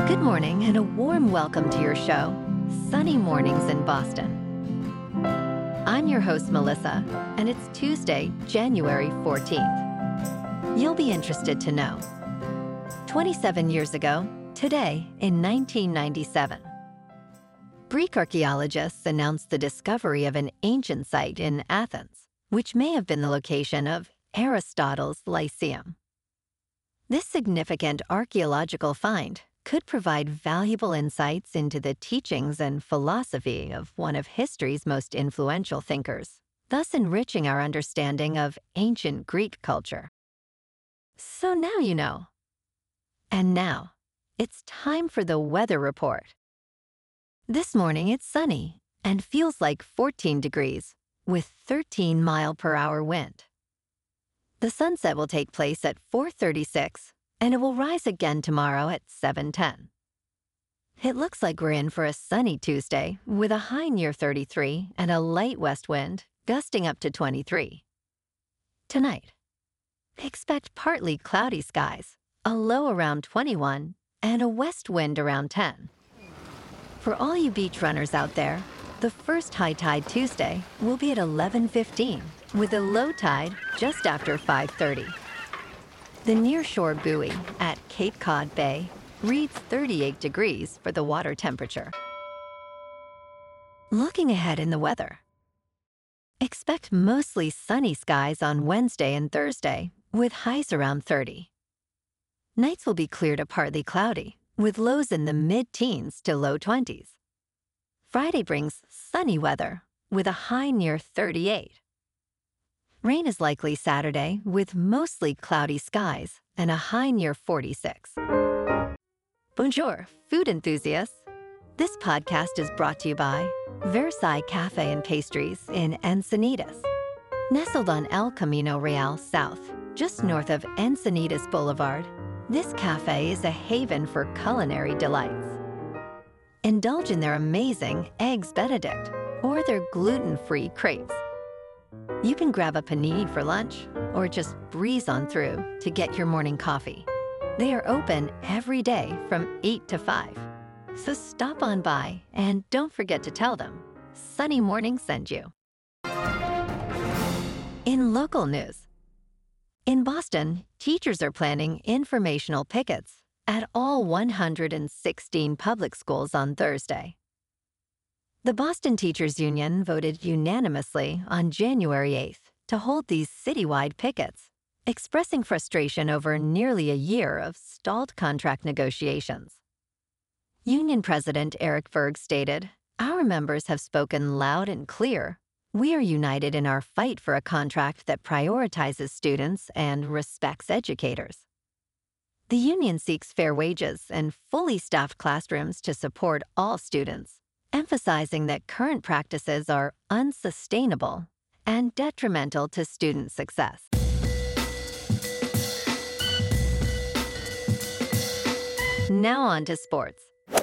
Good morning and a warm welcome to your show, Sunny Mornings in Boston. I'm your host, Melissa, and it's Tuesday, January 14th. You'll be interested to know. 27 years ago, today in 1997, Greek archaeologists announced the discovery of an ancient site in Athens, which may have been the location of Aristotle's Lyceum. This significant archaeological find could provide valuable insights into the teachings and philosophy of one of history's most influential thinkers, thus enriching our understanding of ancient Greek culture. So now you know. And now, it's time for the weather report. This morning it's sunny and feels like 14 degrees with 13-mile-per-hour wind. The sunset will take place at 4:36 and it will rise again tomorrow at 7:10. It looks like we're in for a sunny Tuesday with a high near 33 and a light west wind gusting up to 23. Tonight, expect partly cloudy skies, a low around 21, and a west wind around 10. For all you beach runners out there, the first high tide Tuesday will be at 11:15 with a low tide just after 5:30. The nearshore buoy at Cape Cod Bay reads 38 degrees for the water temperature. Looking ahead in the weather. Expect mostly sunny skies on Wednesday and Thursday with highs around 30. Nights will be clear to partly cloudy with lows in the mid-teens to low 20s. Friday brings sunny weather with a high near 38. Rain is likely Saturday with mostly cloudy skies and a high near 46. Bonjour, food enthusiasts. This podcast is brought to you by Versailles Cafe and Pastries in Encinitas. Nestled on El Camino Real South, just north of Encinitas Boulevard, this cafe is a haven for culinary delights. Indulge in their amazing Eggs Benedict or their gluten-free crepes. You can grab a panini for lunch or just breeze on through to get your morning coffee. They are open every day from 8 to 5. So stop on by and don't forget to tell them Sunny Morning sent you. In local news. In Boston, teachers are planning informational pickets at all 116 public schools on Thursday. The Boston Teachers Union voted unanimously on January 8th to hold these citywide pickets, expressing frustration over nearly a year of stalled contract negotiations. Union President Eric Berg stated, "Our members have spoken loud and clear. We are united in our fight for a contract that prioritizes students and respects educators." The union seeks fair wages and fully staffed classrooms to support all students, emphasizing that current practices are unsustainable and detrimental to student success. Now on to sports.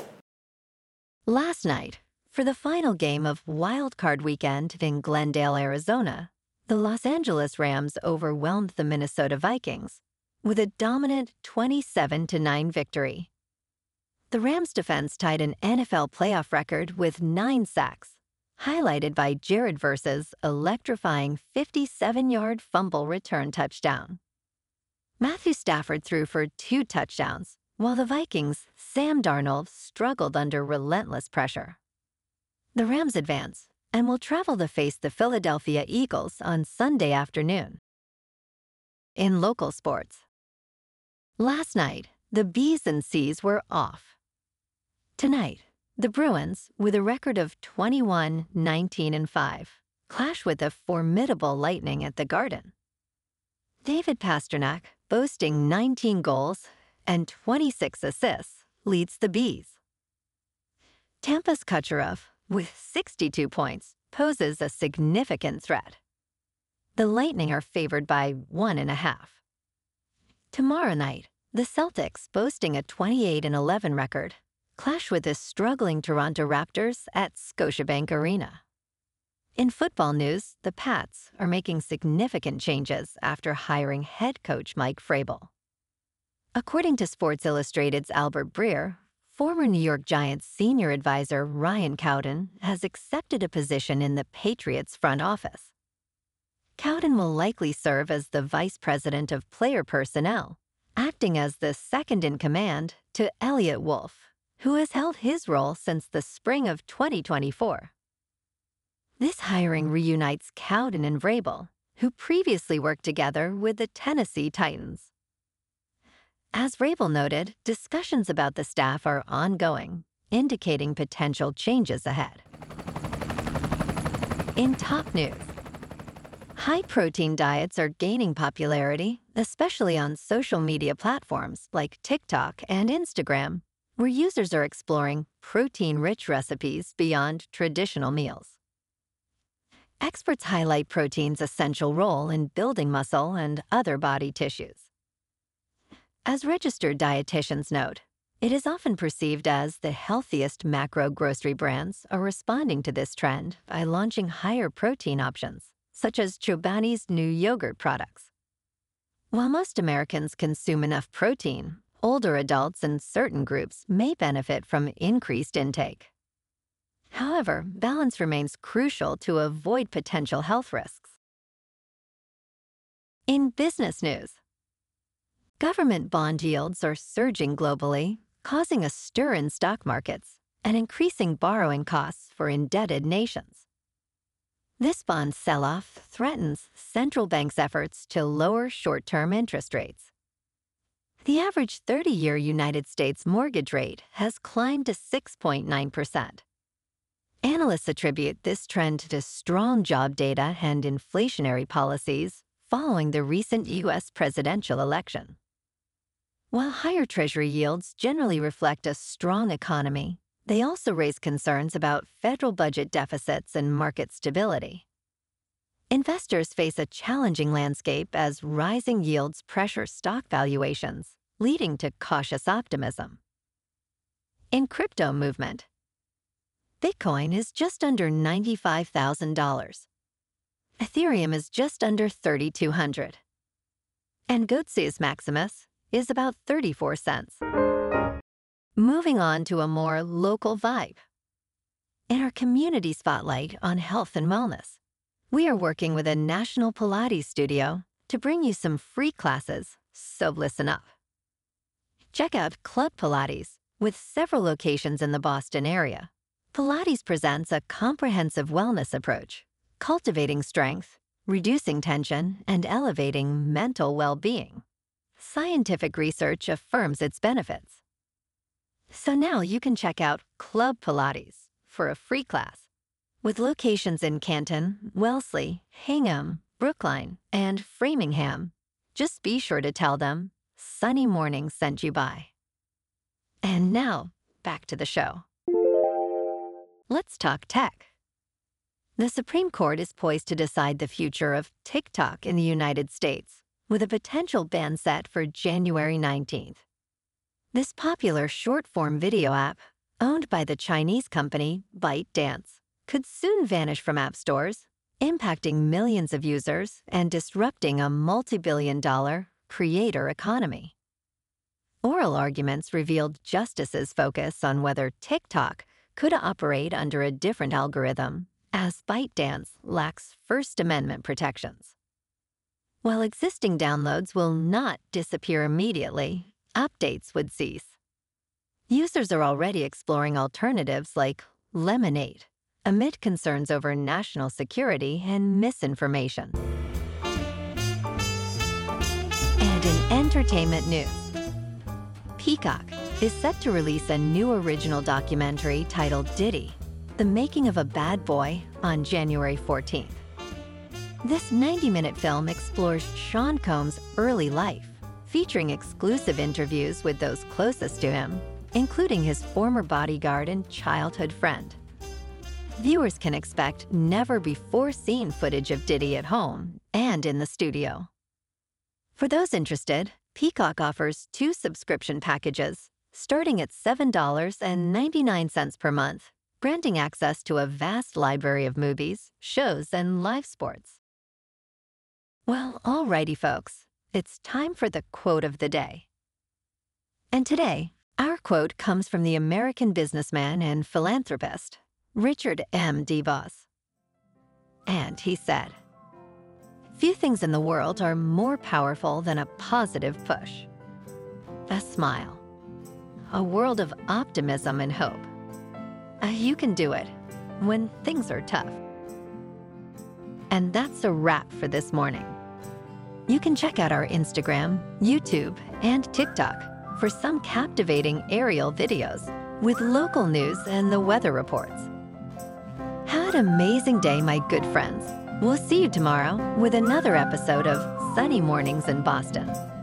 Last night, for the final game of Wild Card Weekend in Glendale, Arizona, the Los Angeles Rams overwhelmed the Minnesota Vikings with a dominant 27-9 victory. The Rams' defense tied an NFL playoff record with 9 sacks, highlighted by Jared Verse's electrifying 57-yard fumble return touchdown. Matthew Stafford threw for 2 touchdowns, while the Vikings' Sam Darnold struggled under relentless pressure. The Rams advance and will travel to face the Philadelphia Eagles on Sunday afternoon. In local sports. Last night, the B's and C's were off. Tonight, the Bruins, with a record of 21-19-5, clash with the formidable Lightning at the Garden. David Pastrnak, boasting 19 goals and 26 assists, leads the B's. Tampa's Kucherov, with 62 points, poses a significant threat. The Lightning are favored by 1.5. Tomorrow night, the Celtics, boasting a 28-11 record, clash with the struggling Toronto Raptors at Scotiabank Arena. In football news, the Pats are making significant changes after hiring head coach Mike Vrabel. According to Sports Illustrated's Albert Breer, Former New York Giants senior advisor Ryan Cowden has accepted a position in the Patriots front office. Cowden will likely serve as the vice president of player personnel, acting as the second in command to Elliott Wolf, who has held his role since the spring of 2024. This hiring reunites Cowden and Vrabel, who previously worked together with the Tennessee Titans. As Vrabel noted, discussions about the staff are ongoing, indicating potential changes ahead. In top news, high-protein diets are gaining popularity, especially on social media platforms like TikTok and Instagram, where users are exploring protein-rich recipes beyond traditional meals. Experts highlight protein's essential role in building muscle and other body tissues. As registered dietitians note, it is often perceived as the healthiest macro grocery brands are responding to this trend by launching higher protein options, such as Chobani's new yogurt products. While most Americans consume enough protein, older adults and certain groups may benefit from increased intake. However, balance remains crucial to avoid potential health risks. In business news, government bond yields are surging globally, causing a stir in stock markets and increasing borrowing costs for indebted nations. This bond sell-off threatens central banks' efforts to lower short-term interest rates. The average 30-year United States mortgage rate has climbed to 6.9%. Analysts attribute this trend to strong job data and inflationary policies following the recent U.S. presidential election. While higher Treasury yields generally reflect a strong economy, they also raise concerns about federal budget deficits and market stability. Investors face a challenging landscape as rising yields pressure stock valuations, leading to cautious optimism. In crypto movement, Bitcoin is just under $95,000. Ethereum is just under $3,200. And Goatseus Maximus is about 34 cents. Moving on to a more local vibe. In our community spotlight on health and wellness, we are working with a national Pilates studio to bring you some free classes, so listen up. Check out Club Pilates with several locations in the Boston area. Pilates presents a comprehensive wellness approach, cultivating strength, reducing tension, and elevating mental well-being. Scientific research affirms its benefits. So now you can check out Club Pilates for a free class. With locations in Canton, Wellesley, Hingham, Brookline, and Framingham, just be sure to tell them Sunny Morning sent you by. And now, back to the show. Let's talk tech. The Supreme Court is poised to decide the future of TikTok in the United States, with a potential ban set for January 19th. This popular short-form video app, owned by the Chinese company ByteDance, could soon vanish from app stores, impacting millions of users and disrupting a multi-billion-dollar creator economy. Oral arguments revealed justices' focus on whether TikTok could operate under a different algorithm, as ByteDance lacks First Amendment protections. While existing downloads will not disappear immediately, updates would cease. Users are already exploring alternatives like Lemonade, amid concerns over national security and misinformation. And in entertainment news, Peacock is set to release a new original documentary titled Diddy, The Making of a Bad Boy, on January 14th. This 90-minute film explores Sean Combs' early life, featuring exclusive interviews with those closest to him, including his former bodyguard and childhood friend. Viewers can expect never-before-seen footage of Diddy at home and in the studio. For those interested, Peacock offers 2 subscription packages, starting at $7.99 per month, granting access to a vast library of movies, shows, and live sports. Well, alrighty, folks, it's time for the quote of the day. And today, Our quote comes from the American businessman and philanthropist, Richard M. DeVos. And he said, "Few things in the world are more powerful than a positive push. A smile. A world of optimism and hope. You can do it when things are tough." And that's a wrap for this morning. You can check out our Instagram, YouTube, and TikTok for some captivating aerial videos with local news and the weather reports. Have an amazing day, my good friends. We'll see you tomorrow with another episode of Sunny Mornings in Boston.